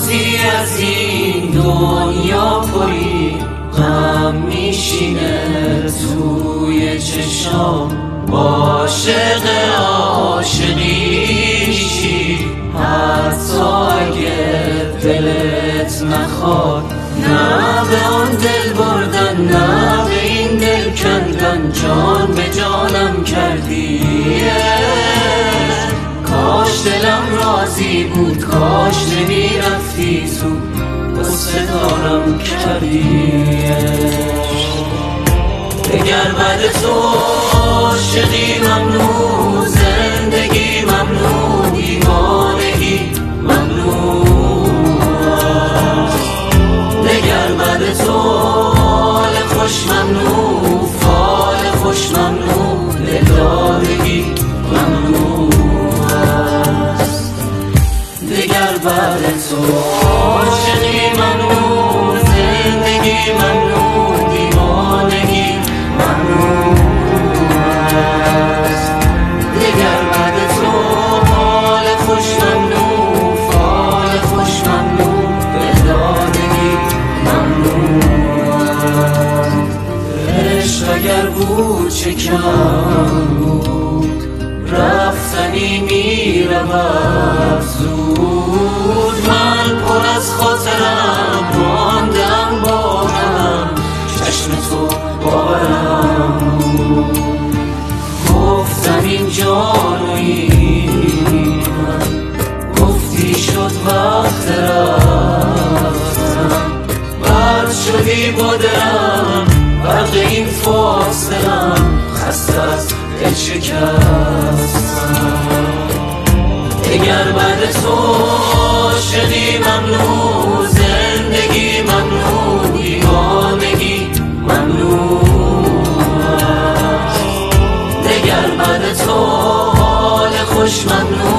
وقتی از این دنیا پری غم میشینه توی چشام، عاشق عاشقی میشی حتی اگه دلت نخواد. نه به آن دل بردن، نه به این دل کندن، جان به جانم کردی. کاش دلم راضی بود، کاش نمیرفتی زود، قصه دارم کردی. دگر بعد تو عاشقی ممنوع، زندگی ممنوع، دیوانگی ممنوع. دگر بعد تو حال خوش ممنوع، فال خوش ممنوع، دلدادگی ممنوع. دگر بعد تو عاشقی ممنوع، زندگی ممنوع، دیوانگی ممنوع. دگر بعد تو حال خوش ممنوع، فال خوش ممنوع، دلدادگی ممنوع. عشق اگر بود چه کم بود، رفتنی میرود زود. من پر از خاطرم ماندم با غم، چشم تو باورم بود. گفتم این جان و این گفتی شد وقت رفتم. بد شدی با دلم برق این فاصلم، خسته از دل شکستم. دگر بعد تو عاشقی ممنوع، زندگی ممنوع، دیوانگی ممنوع. دگر بعد تو حال خوش ممنوع،